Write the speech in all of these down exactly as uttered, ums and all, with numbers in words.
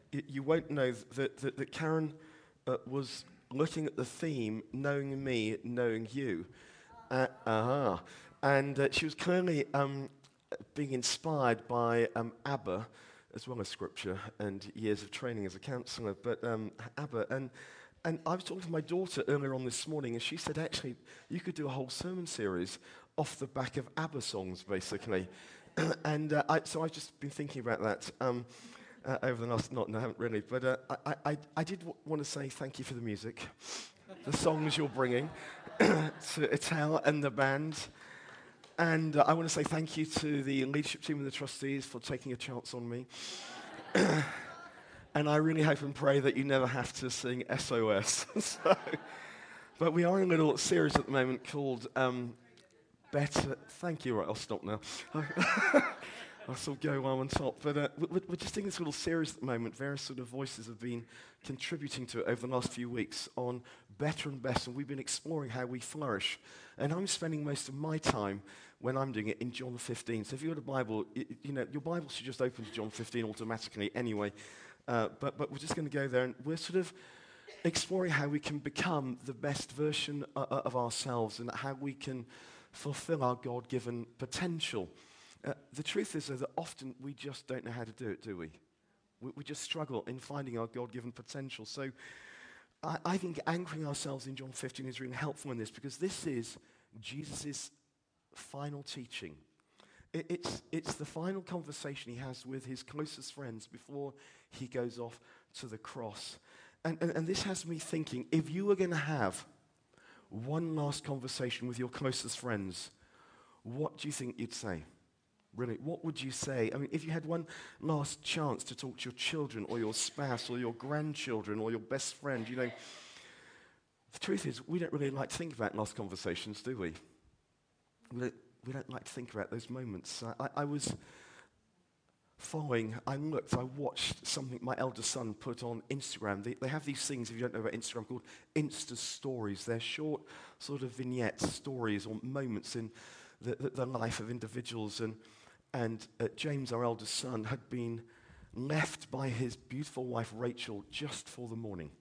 you, you won't know that, that, that Karen uh, was looking at the theme, knowing me, knowing you. Uh, uh-huh. And uh, she was clearly um, being inspired by um, ABBA, as well as scripture and years of training as a counselor, but um, ABBA. And, and I was talking to my daughter earlier on this morning, and she said, actually, you could do a whole sermon series off the back of ABBA songs, basically. and uh, I, so I've just been thinking about that um, uh, over the last, not, no, I haven't really, but uh, I, I, I did w- want to say thank you for the music, the songs you're bringing to Etel and the band. And uh, I want to say thank you to the leadership team and the trustees for taking a chance on me. And I really hope and pray that you never have to sing S O S. so, but we are in a little series at the moment called um, Better... Thank you, right, I'll stop now. I'll sort of go while I'm on top. But uh, we're, we're just in this little series at the moment. Various sort of voices have been contributing to it over the last few weeks on better and best, and we've been exploring how we flourish. And I'm spending most of my time when I'm doing it in John fifteen. So if you've got a Bible, you, you know, your Bible should just open to John fifteen automatically anyway. Uh, but, but we're just going to go there, and we're sort of exploring how we can become the best version uh, of ourselves and how we can fulfill our God-given potential. Uh, the truth is, though, that often we just don't know how to do it, do we? We, we just struggle in finding our God-given potential. So I, I think anchoring ourselves in John fifteen is really helpful in this, because this is Jesus' final teaching. It, it's, it's the final conversation he has with his closest friends before he goes off to the cross. And, and, and this has me thinking, if you were going to have one last conversation with your closest friends, what do you think you'd say? Really, what would you say? I mean, if you had one last chance to talk to your children or your spouse or your grandchildren or your best friend, you know, the truth is, we don't really like to think about last conversations, do we? We don't, we don't like to think about those moments. I, I, I was following, I looked, I watched something my eldest son put on Instagram. They, they have these things, if you don't know about Instagram, called Insta Stories. They're short sort of vignettes, stories or moments in the, the, the life of individuals. And, and uh, James, our eldest son, had been left by his beautiful wife, Rachel, just for the morning,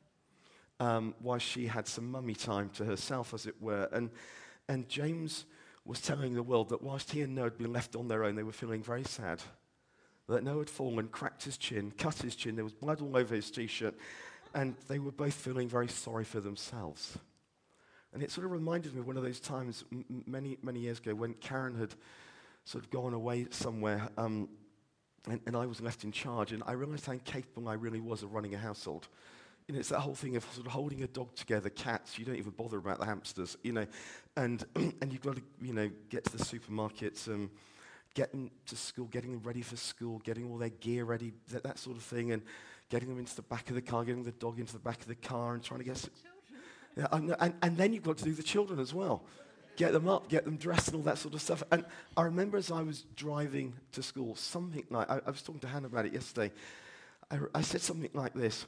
um, while she had some mummy time to herself, as it were. And, and James was telling the world that whilst he and Noah had been left on their own, they were feeling very sad. That Noah had fallen, cracked his chin, cut his chin, there was blood all over his t-shirt, and they were both feeling very sorry for themselves. And it sort of reminded me of one of those times m- many, many years ago when Karen had sort of gone away somewhere, um, and, and I was left in charge, and I realized how incapable I really was of running a household. You know, it's that whole thing of sort of holding a dog together, cats, you don't even bother about the hamsters, you know, and and you've got to, you know, get to the supermarkets, um, get them to school, getting them ready for school, getting all their gear ready, that, that sort of thing, and getting them into the back of the car, getting the dog into the back of the car, and trying to get... S- yeah, and, and, and then you've got to do the children as well. Get them up, get them dressed, and all that sort of stuff. And I remember as I was driving to school, something like... I, I was talking to Hannah about it yesterday. I, I said something like this.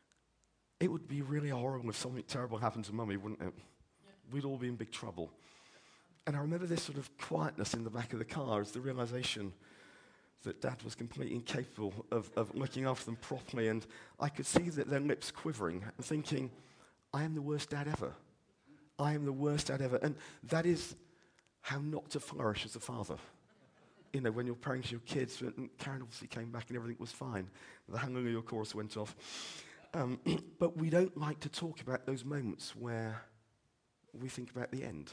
It would be really horrible if something terrible happened to Mummy, wouldn't it? Yeah. We'd all be in big trouble. And I remember this sort of quietness in the back of the car as the realization that Dad was completely incapable of, of looking after them properly. And I could see that their lips quivering and thinking, I am the worst dad ever. I am the worst dad ever. And that is how not to flourish as a father. You know, when you're praying to your kids, and Karen obviously came back and everything was fine. The Hallelujah chorus went off. Um, but we don't like to talk about those moments where we think about the end.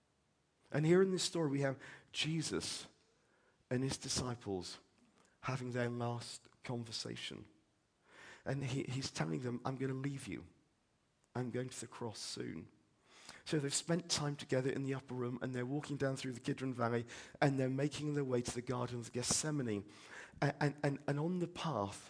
And here in this story we have Jesus and his disciples having their last conversation. And he, he's telling them, I'm going to leave you. I'm going to the cross soon. So they've spent time together in the upper room, and they're walking down through the Kidron Valley, and they're making their way to the Garden of Gethsemane. And, and, and, and on the path,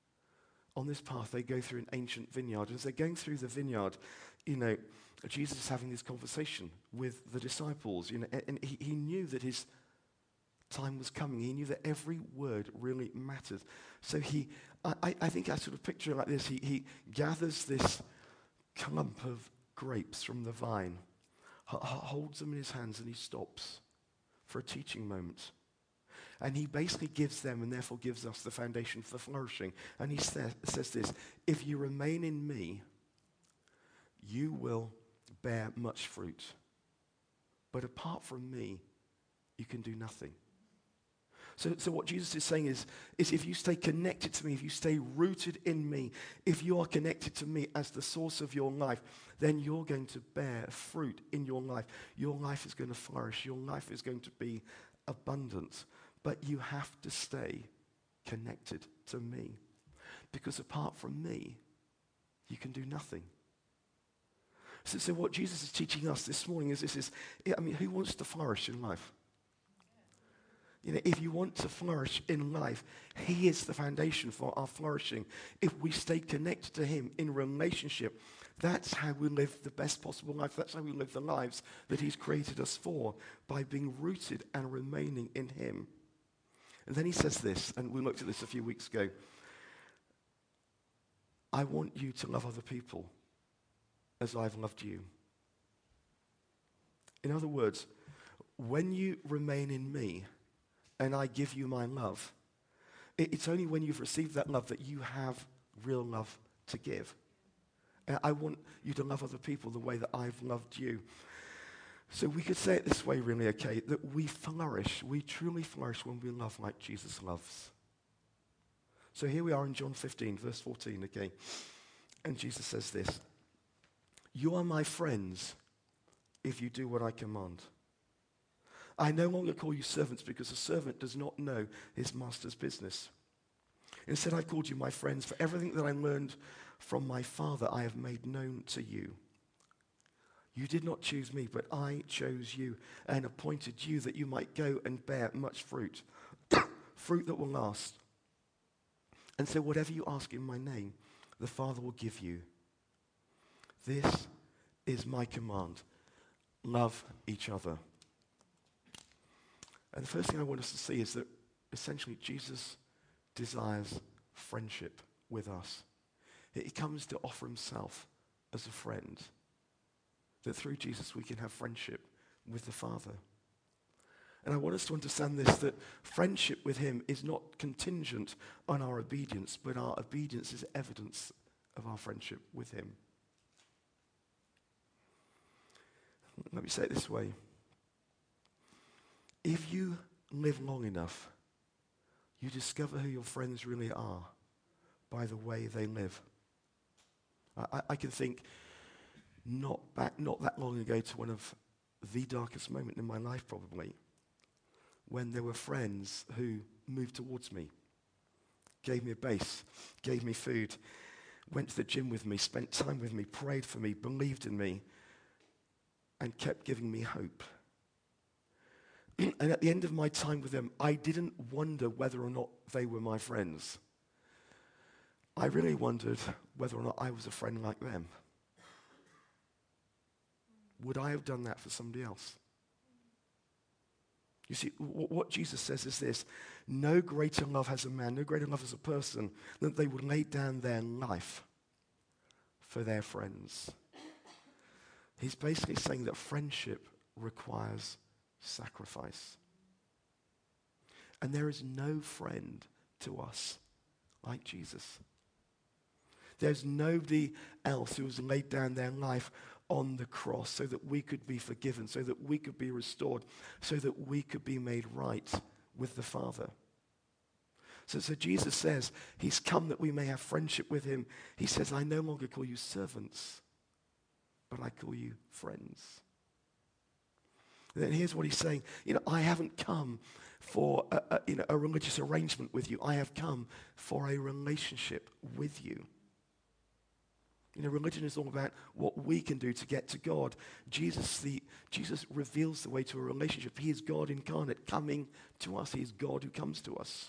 On this path, they go through an ancient vineyard. And as they're going through the vineyard, you know, Jesus is having this conversation with the disciples. You know, and he, he knew that his time was coming. He knew that every word really mattered. So he, I, I think I sort of picture it like this. He, he gathers this clump of grapes from the vine, h- holds them in his hands, and he stops for a teaching moment. And he basically gives them and therefore gives us the foundation for flourishing. And he sa- says this, if you remain in me, you will bear much fruit. But apart from me, you can do nothing. So, so what Jesus is saying is, is if you stay connected to me, if you stay rooted in me, if you are connected to me as the source of your life, then you're going to bear fruit in your life. Your life is going to flourish. Your life is going to be abundant. But you have to stay connected to me. Because apart from me, you can do nothing. So, so what Jesus is teaching us this morning is this is, I mean, who wants to flourish in life? You know, if you want to flourish in life, he is the foundation for our flourishing. If we stay connected to him in relationship, that's how we live the best possible life. That's how we live the lives that he's created us for, by being rooted and remaining in him. And then he says this, and we looked at this a few weeks ago. I want you to love other people as I've loved you. In other words, when you remain in me, and I give you my love, it's only when you've received that love that you have real love to give. And I want you to love other people the way that I've loved you. So we could say it this way, really, okay, that we flourish, we truly flourish when we love like Jesus loves. So here we are in John fifteen, verse fourteen, okay, and Jesus says this, you are my friends if you do what I command. I no longer call you servants because a servant does not know his master's business. Instead, I've called you my friends, for everything that I learned from my Father I have made known to you. You did not choose me, but I chose you and appointed you that you might go and bear much fruit, fruit that will last. And so whatever you ask in my name, the Father will give you. This is my command. Love each other. And the first thing I want us to see is that essentially Jesus desires friendship with us. He comes to offer himself as a friend. That through Jesus we can have friendship with the Father. And I want us to understand this, that friendship with him is not contingent on our obedience, but our obedience is evidence of our friendship with him. Let me say it this way. If you live long enough, you discover who your friends really are by the way they live. I, I can think not back, not that long ago to one of the darkest moments in my life probably, when there were friends who moved towards me, gave me a base, gave me food, went to the gym with me, spent time with me, prayed for me, believed in me, and kept giving me hope. And at the end of my time with them, I didn't wonder whether or not they were my friends. I really wondered whether or not I was a friend like them. Would I have done that for somebody else? You see, w- what Jesus says is this: no greater love has a man, no greater love has a person, than they would lay down their life for their friends. He's basically saying that friendship requires sacrifice. And there is no friend to us like Jesus. There's nobody else who has laid down their life on the cross so that we could be forgiven, so that we could be restored, so that we could be made right with the Father. So, so Jesus says he's come that we may have friendship with him. He says, I no longer call you servants, but I call you friends. And then here's what he's saying. You know, I haven't come for a, a, you know, a religious arrangement with you. I have come for a relationship with you. You know, religion is all about what we can do to get to God. Jesus, the, Jesus reveals the way to a relationship. He is God incarnate coming to us. He is God who comes to us.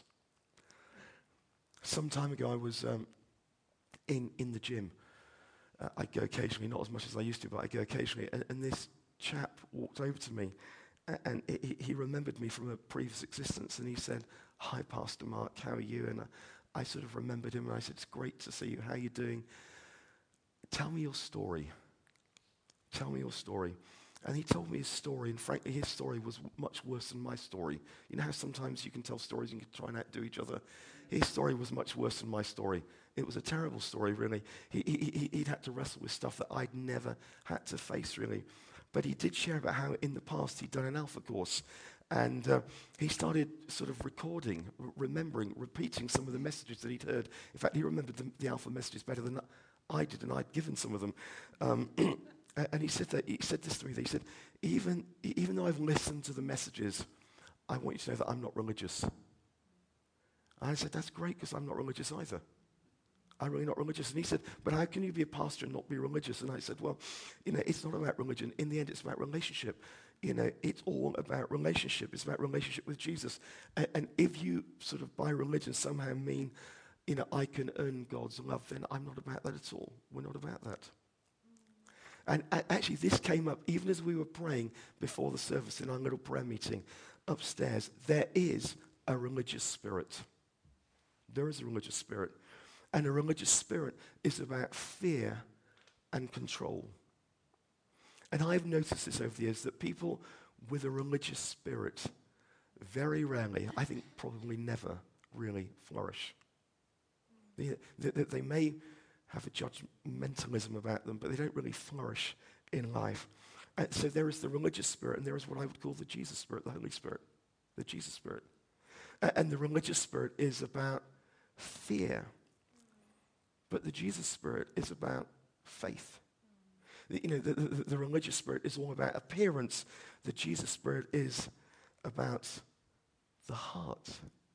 Some time ago, I was um, in, in the gym. Uh, I go occasionally, not as much as I used to, but I go occasionally. And, and this chap walked over to me, and, and he, he remembered me from a previous existence, and he said, hi, Pastor Mark, how are you? And I, I sort of remembered him, and I said, it's great to see you. How are you doing? Tell me your story. Tell me your story. And he told me his story, and frankly, his story was much worse than my story. You know how sometimes you can tell stories and you can try and outdo each other? His story was much worse than my story. It was a terrible story, really. He, he, he'd had to wrestle with stuff that I'd never had to face, really. But he did share about how in the past he'd done an Alpha course. And uh, he started sort of recording, r- remembering, repeating some of the messages that he'd heard. In fact, he remembered the, the Alpha messages better than I did, and I'd given some of them. Um, and he said that he said this to me. That he said, even, even though I've listened to the messages, I want you to know that I'm not religious. And I said, that's great, because I'm not religious either. I'm really not religious. And he said, but how can you be a pastor and not be religious? And I said, well, you know, it's not about religion. In the end, it's about relationship. You know, it's all about relationship. It's about relationship with Jesus. And, and if you sort of by religion somehow mean, you know, I can earn God's love, then I'm not about that at all. We're not about that. And uh, actually, this came up even as we were praying before the service in our little prayer meeting upstairs. There is a religious spirit. There is a religious spirit. And a religious spirit is about fear and control. And I've noticed this over the years, that people with a religious spirit very rarely, I think probably never, really flourish. They, they, they may have a judgmentalism about them, but they don't really flourish in life. And so there is the religious spirit, and there is what I would call the Jesus spirit, the Holy Spirit, the Jesus spirit. And the religious spirit is about fear. But the Jesus spirit is about faith. The, you know, the, the, the religious spirit is all about appearance. The Jesus spirit is about the heart.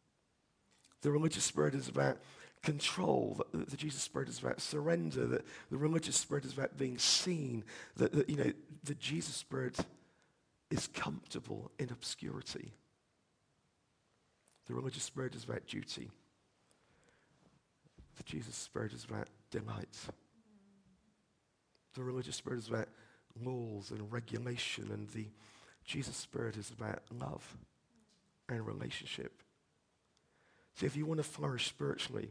The religious spirit is about control. The, the Jesus spirit is about surrender. The, the religious spirit is about being seen. The, the, you know, the Jesus spirit is comfortable in obscurity. The religious spirit is about duty. The Jesus spirit is about delight. The religious spirit is about laws and regulation, and the Jesus spirit is about love and relationship. So if you want to flourish spiritually,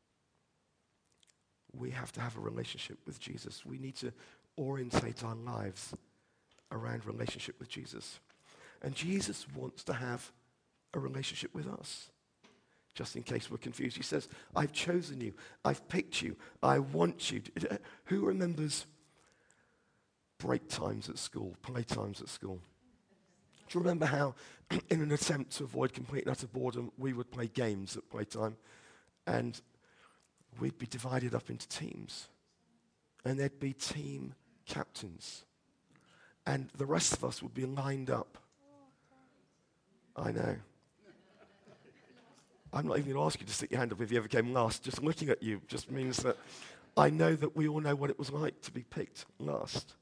we have to have a relationship with Jesus. We need to orientate our lives around relationship with Jesus. And Jesus wants to have a relationship with us. Just in case we're confused, he says, I've chosen you, I've picked you, I want you. To, who remembers break times at school, play times at school? Do you remember how, in an attempt to avoid complete and utter boredom, we would play games at playtime, and we'd be divided up into teams, and there'd be team captains, and the rest of us would be lined up. I know. I'm not even going to ask you to stick your hand up if you ever came last. Just looking at you just means that I know that we all know what it was like to be picked last.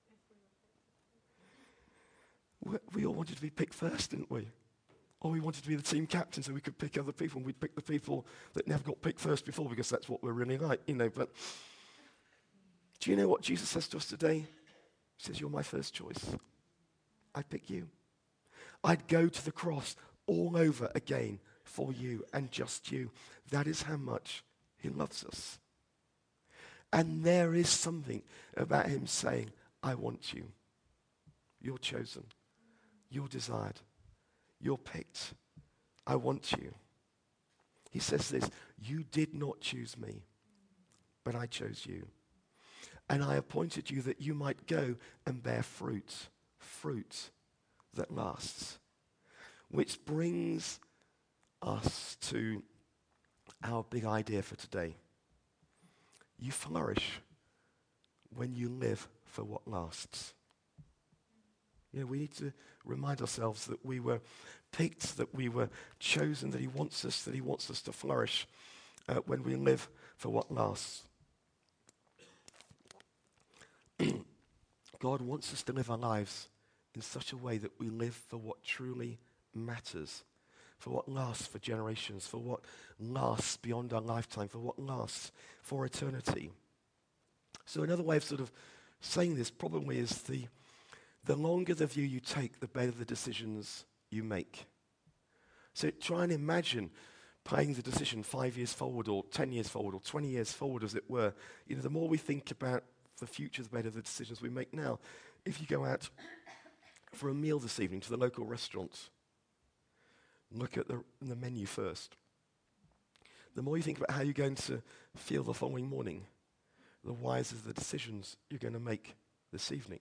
We, we all wanted to be picked first, didn't we? Or we wanted to be the team captain so we could pick other people, and we'd pick the people that never got picked first before because that's what we're really like, you know. But do you know what Jesus says to us today? He says, you're my first choice. I'd pick you. I'd go to the cross all over again for you and just you. That is how much he loves us. And there is something about him saying, I want you. You're chosen. You're desired. You're picked. I want you. He says this, you did not choose me, but I chose you. And I appointed you that you might go and bear fruit, fruit that lasts. Which brings us to our big idea for today. You flourish when you live for what lasts. You know, we need to remind ourselves that we were picked, that we were chosen, that he wants us, that he wants us to flourish uh, when we live for what lasts. God wants us to live our lives in such a way that we live for what truly matters, for what lasts for generations, for what lasts beyond our lifetime, for what lasts for eternity. So another way of sort of saying this probably is the, the longer the view you take, the better the decisions you make. So try and imagine playing the decision five years forward or ten years forward or twenty years forward, as it were. You know, the more we think about the future, the better the decisions we make now. If you go out for a meal this evening to the local restaurant, look at the, the menu first. The more you think about how you're going to feel the following morning, the wiser the decisions you're going to make this evening.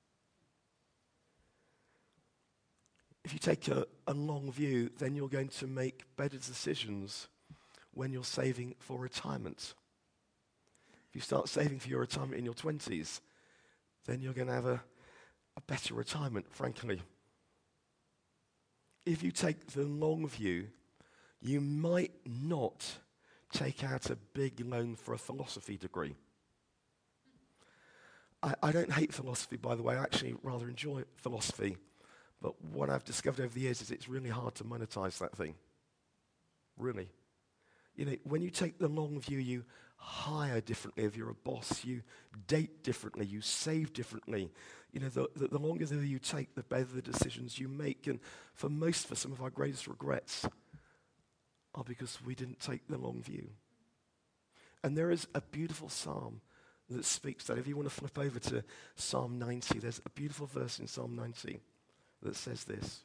If you take a, a long view, then you're going to make better decisions when you're saving for retirement. If you start saving for your retirement in your twenties, then you're going to have a, a better retirement, frankly. If you take the long view, you might not take out a big loan for a philosophy degree. I, I don't hate philosophy, by the way. I actually rather enjoy philosophy. But what I've discovered over the years is it's really hard to monetize that thing. Really. You know, when you take the long view, you hire differently if you're a boss, you date differently, you save differently. You know, the, the, the longer the view you take, the better the decisions you make. And for most, for some of our greatest regrets are because we didn't take the long view. And there is a beautiful psalm that speaks that. If you want to flip over to Psalm ninety, there's a beautiful verse in Psalm ninety that says this.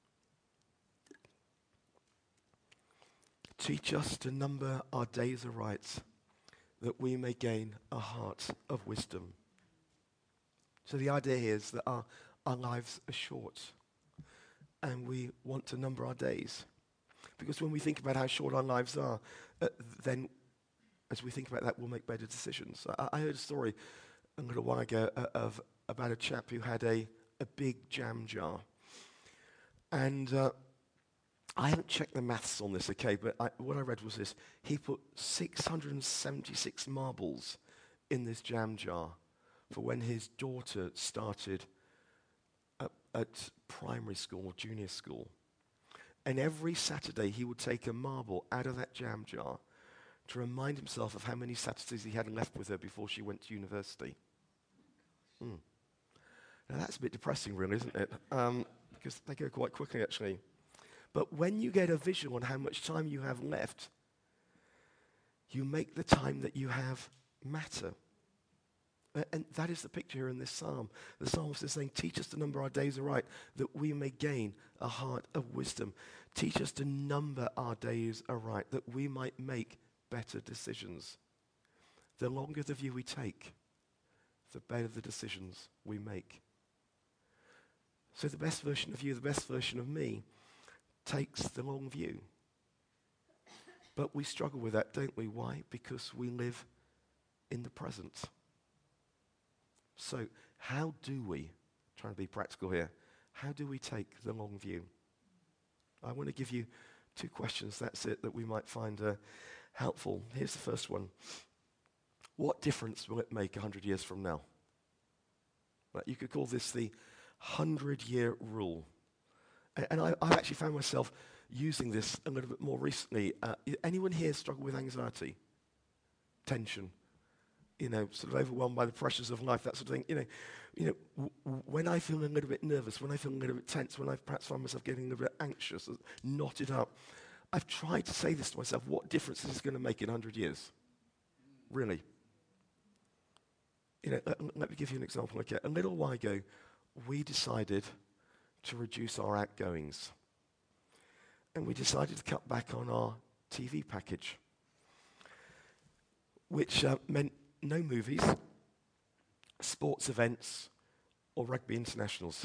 Teach us to number our days aright, that we may gain a heart of wisdom. So the idea here is that our, our lives are short, and we want to number our days. Because when we think about how short our lives are, uh, then as we think about that, we'll make better decisions. I, I heard a story a little while ago uh, of about a chap who had a, a big jam jar. And uh, I haven't checked the maths on this, okay, but I, what I read was this. He put six hundred seventy-six marbles in this jam jar for when his daughter started at, at primary school or junior school. And every Saturday he would take a marble out of that jam jar to remind himself of how many Saturdays he had left with her before she went to university. Hmm. Now that's a bit depressing, really, isn't it? Um, because they go quite quickly, actually. But when you get a visual on how much time you have left, you make the time that you have matter. Uh, and that is the picture here in this psalm. The psalmist is saying, teach us to number our days aright, that we may gain a heart of wisdom. Teach us to number our days aright, that we might make better decisions. The longer the view we take, the better the decisions we make. So the best version of you, the best version of me, takes the long view. But we struggle with that, don't we? Why? Because we live in the present. So how do we, trying to be practical here, how do we take the long view? I want to give you two questions, that's it, that we might find uh, helpful. Here's the first one. What difference will it make one hundred years from now? Well, you could call this the hundred-year rule. And I, I've actually found myself using this a little bit more recently. Uh, anyone here struggle with anxiety, tension, you know, sort of overwhelmed by the pressures of life, that sort of thing? You know, you know, w- w- when I feel a little bit nervous, when I feel a little bit tense, when I perhaps find myself getting a little bit anxious, knotted up, I've tried to say this to myself: what difference is this going to make in one hundred years? Really? You know, let, let me give you an example. Okay, a little while ago, we decided to reduce our outgoings. And we decided to cut back on our T V package, which uh, meant no movies, sports events, or rugby internationals.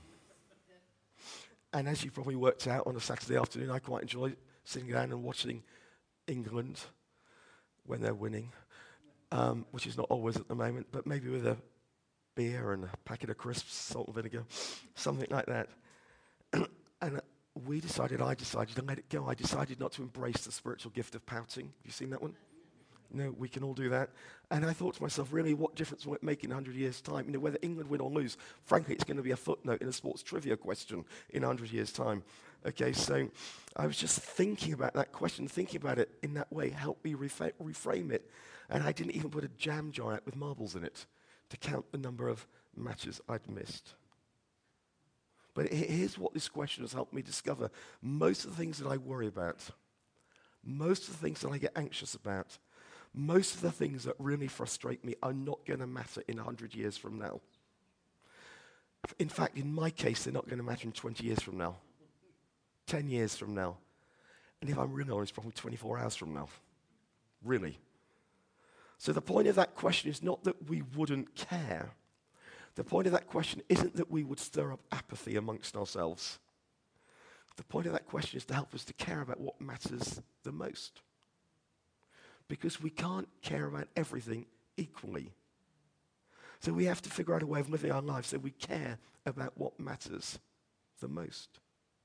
And as you probably worked out, on a Saturday afternoon, I quite enjoy sitting down and watching England when they're winning, um, which is not always at the moment, but maybe with a beer and a packet of crisps, salt and vinegar, something like that. And we decided, I decided to let it go. I decided not to embrace the spiritual gift of pouting. Have you seen that one? No, we can all do that. And I thought to myself, really, what difference will it make in one hundred years' time? You know, whether England win or lose, frankly, it's going to be a footnote in a sports trivia question in one hundred years' time. Okay, so I was just thinking about that question, thinking about it in that way, helped me refa- reframe it. And I didn't even put a jam jar out with marbles in it to count the number of matches I'd missed. But here's what this question has helped me discover. Most of the things that I worry about, most of the things that I get anxious about, most of the things that really frustrate me are not going to matter in one hundred years from now. In fact, in my case, they're not going to matter in twenty years from now, ten years from now. And if I'm really honest, probably twenty-four hours from now. Really. So the point of that question is not that we wouldn't care. The point of that question isn't that we would stir up apathy amongst ourselves. The point of that question is to help us to care about what matters the most. Because we can't care about everything equally. So we have to figure out a way of living our lives so we care about what matters the most.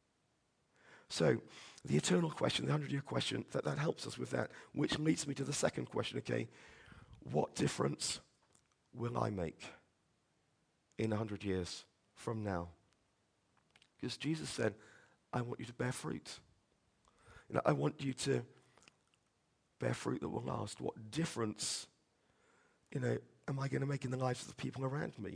So the eternal question, the hundred-year question, that, that helps us with that, which leads me to the second question, okay, what difference will I make in a hundred years from now? Because Jesus said, I want you to bear fruit. You know, I want you to bear fruit that will last. What difference, you know, am I going to make in the lives of the people around me?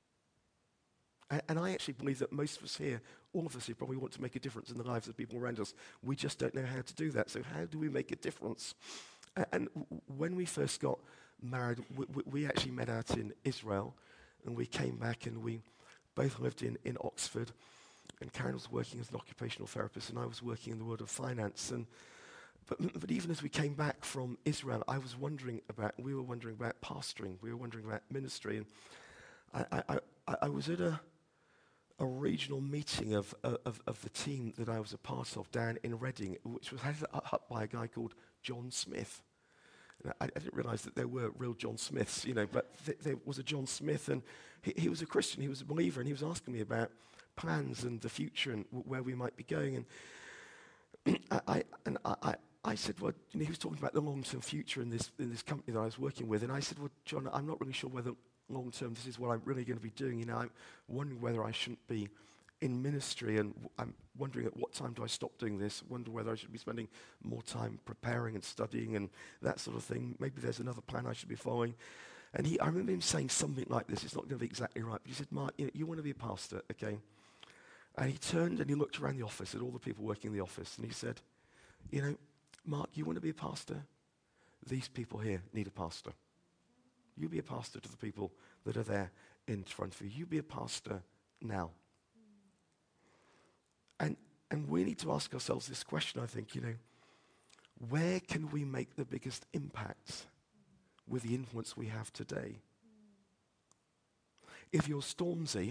And, and I actually believe that most of us here, all of us here, probably want to make a difference in the lives of people around us. We just don't know how to do that. So how do we make a difference? And, and w- when we first got married, we, we actually met out in Israel, and we came back and we both lived in, in Oxford, and Karen was working as an occupational therapist, and I was working in the world of finance. And But, but even as we came back from Israel, I was wondering about, we were wondering about pastoring, we were wondering about ministry. And I, I, I, I was at a, a regional meeting of, of, of the team that I was a part of down in Reading, which was headed up by a guy called John Smith. And I, I didn't realize that there were real John Smiths, you know, but th- there was a John Smith, and he, he was a Christian, he was a believer, and he was asking me about plans and the future and w- where we might be going. And I, I, and I, I I said, well, you know, he was talking about the long-term future in this in this company that I was working with, and I said, well, John, I'm not really sure whether long-term this is what I'm really going to be doing. You know, I'm wondering whether I shouldn't be in ministry, and w- I'm wondering at what time do I stop doing this, wonder whether I should be spending more time preparing and studying and that sort of thing. Maybe there's another plan I should be following. And he, I remember him saying something like this. It's not going to be exactly right, but he said, Mark, you know, you want to be a pastor, okay? And he turned and he looked around the office at all the people working in the office, and he said, you know, Mark, you want to be a pastor? These people here need a pastor. You be a pastor to the people that are there in front of you. You be a pastor now. And and we need to ask ourselves this question, I think, you know, where can we make the biggest impact with the influence we have today? If you're Stormzy,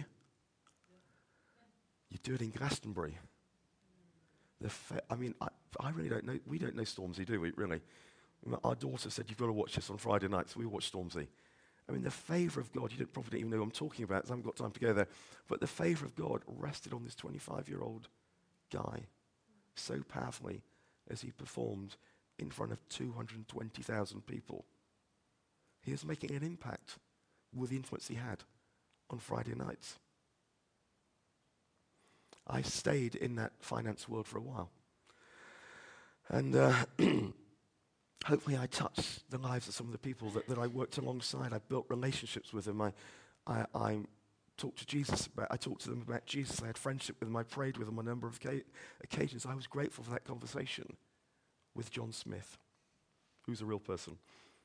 you do it in Glastonbury. The fa- I mean, I, I really don't know. We don't know Stormzy, do we, really? Our daughter said, you've got to watch this on Friday night, so we watched Stormzy. I mean, the favour of God, you don't probably don't even know who I'm talking about, so I haven't got time to go there, but the favour of God rested on this twenty-five-year-old guy so powerfully as he performed in front of two hundred twenty thousand people. He was making an impact with the influence he had on Friday nights. I stayed in that finance world for a while. And uh, hopefully I touched the lives of some of the people that, that I worked alongside. I built relationships with them. I, I, I talked to Jesus about, I talked to them about Jesus. I had friendship with them. I prayed with them on a number of ca- occasions. I was grateful for that conversation with John Smith, who's a real person.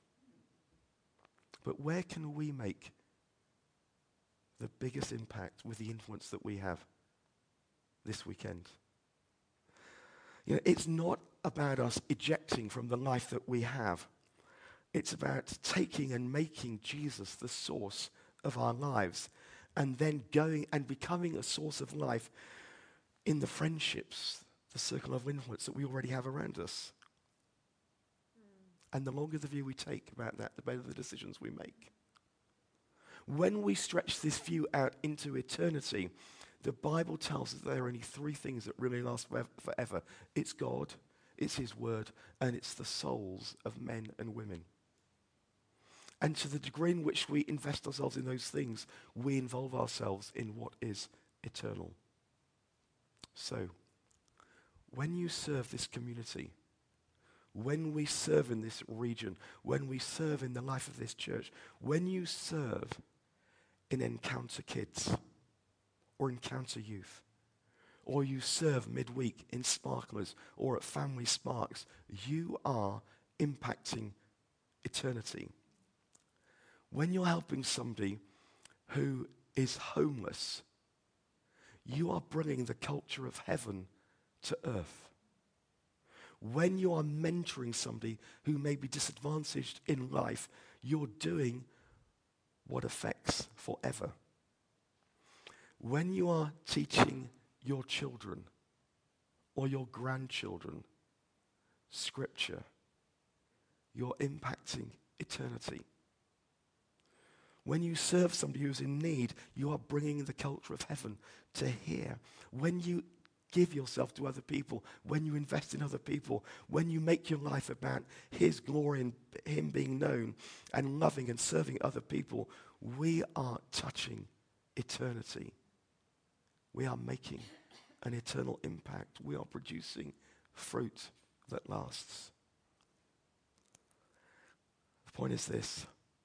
But where can we make the biggest impact with the influence that we have this weekend? You know, it's not about us ejecting from the life that we have. It's about taking and making Jesus the source of our lives, and then going and becoming a source of life in the friendships, the circle of influence that we already have around us. Mm. And the longer the view we take about that, the better the decisions we make. When we stretch this view out into eternity, the Bible tells us there are only three things that really last forever. It's God, it's His Word, and it's the souls of men and women. And to the degree in which we invest ourselves in those things, we involve ourselves in what is eternal. So, when you serve this community, when we serve in this region, when we serve in the life of this church, when you serve in Encounter Kids, or Encounter Youth, or you serve midweek in Sparklers or at Family Sparks, you are impacting eternity. When you're helping somebody who is homeless, you are bringing the culture of heaven to earth. When you are mentoring somebody who may be disadvantaged in life, you're doing what affects forever. When you are teaching your children or your grandchildren Scripture, you're impacting eternity. When you serve somebody who's in need, you are bringing the culture of heaven to here. When you give yourself to other people, when you invest in other people, when you make your life about His glory and Him being known and loving and serving other people, we are touching eternity. We are making an eternal impact. We are producing fruit that lasts. The point is this: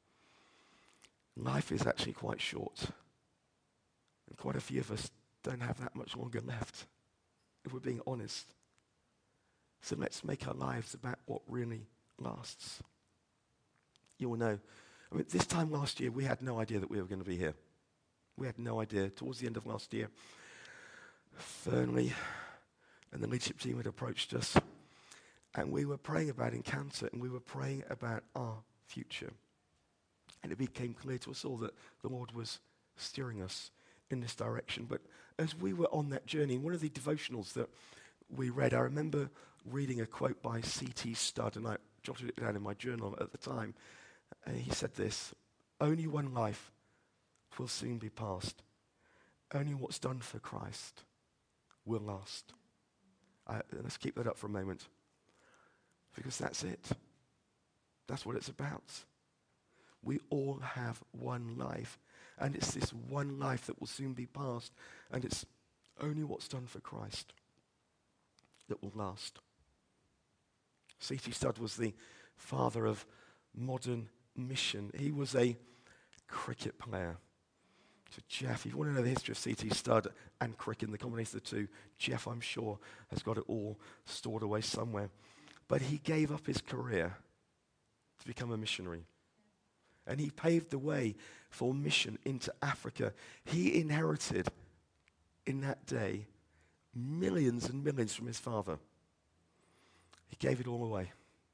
life is actually quite short, and quite a few of us don't have that much longer left, if we're being honest. So let's make our lives about what really lasts. You will know, I mean, this time last year, we had no idea that we were going to be here. We had no idea. Towards the end of last year, Fernley and the leadership team had approached us, and we were praying about Encounter, and we were praying about our future. And it became clear to us all that the Lord was steering us in this direction. But as we were on that journey, in one of the devotionals that we read, I remember reading a quote by C T Studd, and I jotted it down in my journal at the time. And he said this: "Only one life will soon be past. Only what's done for Christ will last." Uh, let's keep that up for a moment, because that's it. That's what it's about. We all have one life, and it's this one life that will soon be past, and it's only what's done for Christ that will last. C T Studd was the father of modern mission. He was a cricket player. So Jeff, if you want to know the history of C T Studd and cricket, the combination of the two, Jeff, I'm sure, has got it all stored away somewhere. But he gave up his career to become a missionary. And he paved the way for mission into Africa. He inherited, in that day, millions and millions from his father. He gave it all away.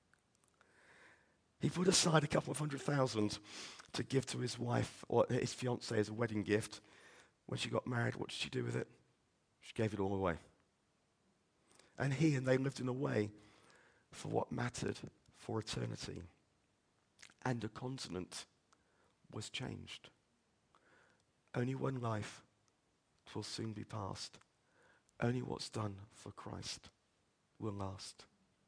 He put aside a couple of hundred thousand to give to his wife, or his fiancée, as a wedding gift. When she got married, what did she do with it? She gave it all away. And he and they lived in a way for what mattered for eternity. And a continent was changed. Only one life will soon be past. Only what's done for Christ will last.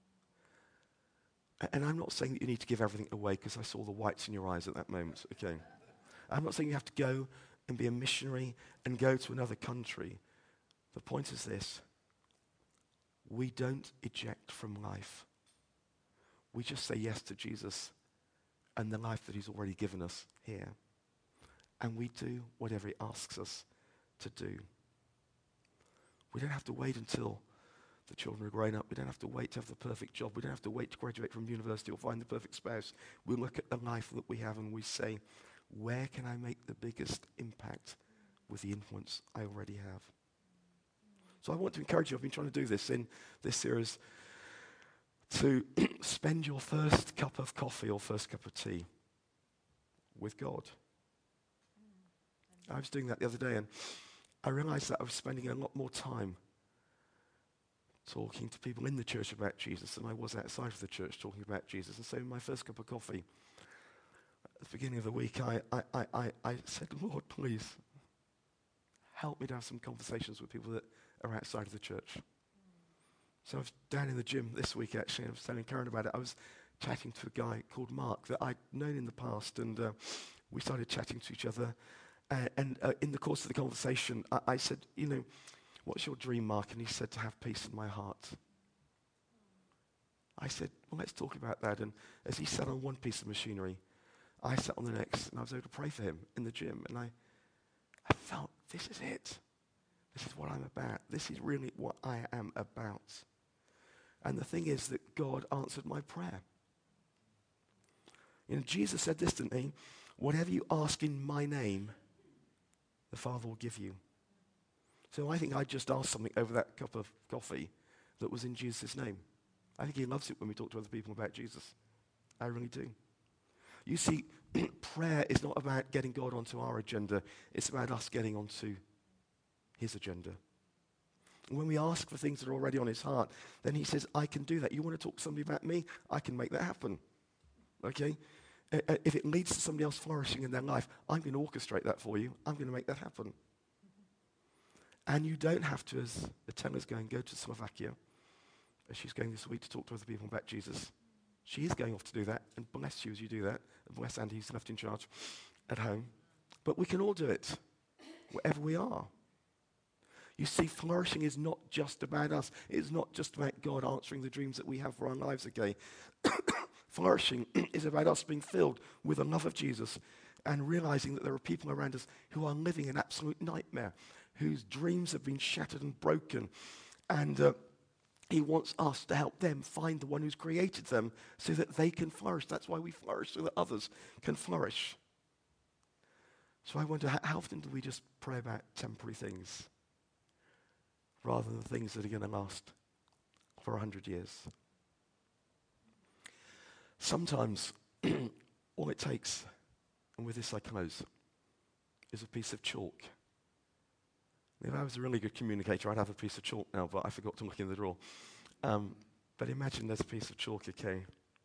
And I'm not saying that you need to give everything away, because I saw the whites in your eyes at that moment, okay? I'm not saying you have to go and be a missionary and go to another country. The point is this: we don't eject from life. We just say yes to Jesus and the life that He's already given us here. And we do whatever He asks us to do. We don't have to wait until the children are grown up. We don't have to wait to have the perfect job. We don't have to wait to graduate from university or find the perfect spouse. We look at the life that we have and we say, where can I make the biggest impact with the influence I already have? So I want to encourage you, I've been trying to do this in this series, to spend your first cup of coffee or first cup of tea with God. I was doing that the other day, and I realized that I was spending a lot more time talking to people in the church about Jesus than I was outside of the church talking about Jesus. And so in my first cup of coffee, at the beginning of the week, I, I, I, I, I said, Lord, please help me to have some conversations with people that are outside of the church. So I was down in the gym this week, actually, and I was telling Karen about it. I was chatting to a guy called Mark that I'd known in the past, and uh, we started chatting to each other. Uh, and uh, in the course of the conversation, I, I said, you know, what's your dream, Mark? And he said, to have peace in my heart. I said, well, let's talk about that. And as he sat on one piece of machinery, I sat on the next, and I was able to pray for him in the gym. And I, I felt, this is it. This is what I'm about. This is really what I am about. And the thing is that God answered my prayer. You know, Jesus said this, didn't he? Whatever you ask in my name, the Father will give you. So I think I just asked something over that cup of coffee that was in Jesus' name. I think he loves it when we talk to other people about Jesus. I really do. You see, prayer is not about getting God onto our agenda. It's about us getting onto his agenda. And when we ask for things that are already on his heart, then he says, I can do that. You want to talk to somebody about me? I can make that happen. Okay? Uh, uh, if it leads to somebody else flourishing in their life, I'm going to orchestrate that for you. I'm going to make that happen. And you don't have to, as Atela's going, go to Slovakia, as she's going this week to talk to other people about Jesus. She is going off to do that, and bless you as you do that. And bless Andy, who's left in charge at home. But we can all do it, wherever we are. You see, flourishing is not just about us. It's not just about God answering the dreams that we have for our lives, okay? Flourishing is about us being filled with the love of Jesus and realizing that there are people around us who are living an absolute nightmare, whose dreams have been shattered and broken. And uh, he wants us to help them find the one who's created them so that they can flourish. That's why we flourish, so that others can flourish. So I wonder, how often do we just pray about temporary things rather than things that are going to last for a hundred years? Sometimes all it takes, and with this I close, is a piece of chalk. If I was a really good communicator, I'd have a piece of chalk now, but I forgot to look in the drawer. Um, but imagine there's a piece of chalk, okay?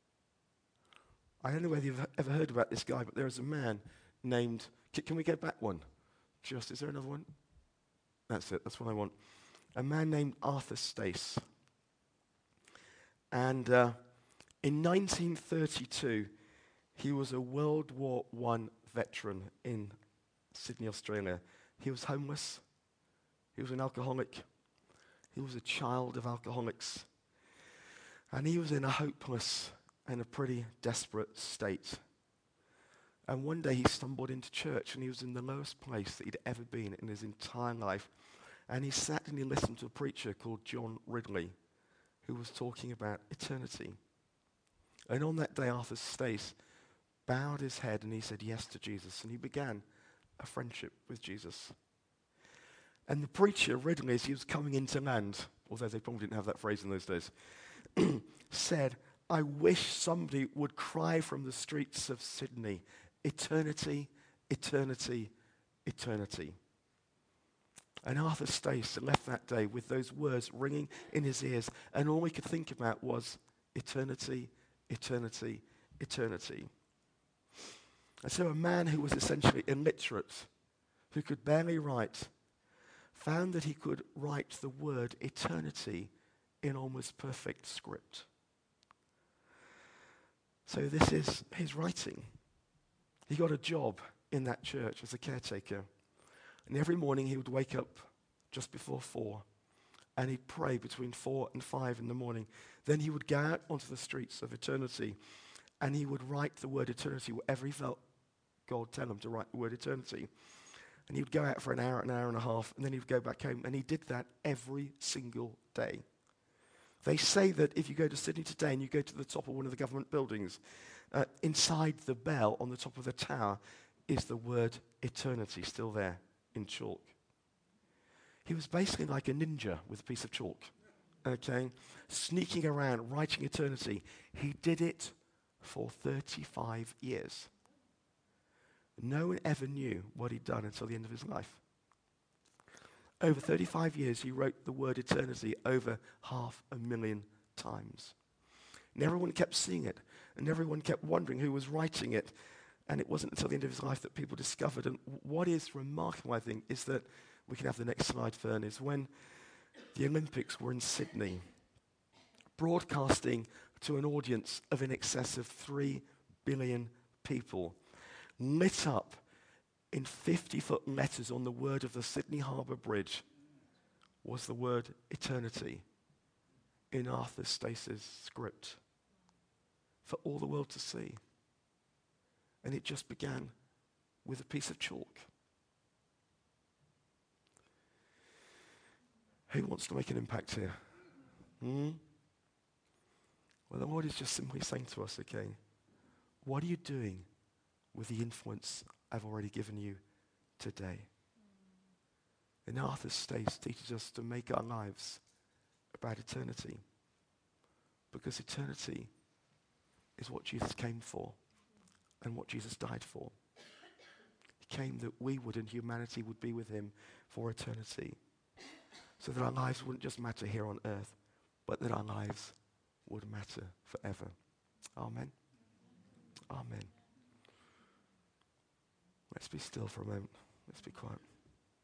I don't know whether you've ever heard about this guy, but there is a man named, can, can we go back one? Just, is there another one? That's it, that's what I want. A man named Arthur Stace. And uh, in nineteen thirty-two, he was a World War One veteran in Sydney, Australia. He was homeless. He was an alcoholic. He was a child of alcoholics. And he was in a hopeless and a pretty desperate state. And one day he stumbled into church, and he was in the lowest place that he'd ever been in his entire life. And he sat and he listened to a preacher called John Ridley, who was talking about eternity. And on that day, Arthur Stace bowed his head and he said yes to Jesus. And he began a friendship with Jesus. And the preacher, Ridley, as he was coming into land, although they probably didn't have that phrase in those days, said, I wish somebody would cry from the streets of Sydney, eternity, eternity, eternity. And Arthur Stace left that day with those words ringing in his ears, and all he could think about was eternity, eternity, eternity. And so a man who was essentially illiterate, who could barely write, found that he could write the word eternity in almost perfect script. So this is his writing. He got a job in that church as a caretaker. And every morning he would wake up just before four, and he'd pray between four and five in the morning. Then he would go out onto the streets of eternity, and he would write the word eternity wherever he felt God tell him to write the word eternity. And he would go out for an hour, an hour and a half, and then he would go back home. And he did that every single day. They say that if you go to Sydney today and you go to the top of one of the government buildings, uh, inside the bell on the top of the tower is the word eternity still there in chalk. He was basically like a ninja with a piece of chalk, okay, sneaking around, writing eternity. He did it for thirty-five years. No one ever knew what he'd done until the end of his life. Over thirty-five years, he wrote the word eternity over half a million times. And everyone kept seeing it, and everyone kept wondering who was writing it. And it wasn't until the end of his life that people discovered. And what is remarkable, I think, is that, we can have the next slide, Fern, is when the Olympics were in Sydney, broadcasting to an audience of in excess of three billion people, lit up in fifty-foot letters on the word of the Sydney Harbour Bridge was the word eternity in Arthur Stace's script for all the world to see. And it just began with a piece of chalk. Who wants to make an impact here? Hmm? Well, the Lord is just simply saying to us, okay, what are you doing with the influence I've already given you today? in Arthur's Stace teaches us to make our lives about eternity. Because eternity is what Jesus came for and what Jesus died for. He came that we would and humanity would be with him for eternity. So that our lives wouldn't just matter here on earth, but that our lives would matter forever. Amen. Amen. Let's be still for a moment. Let's be quiet.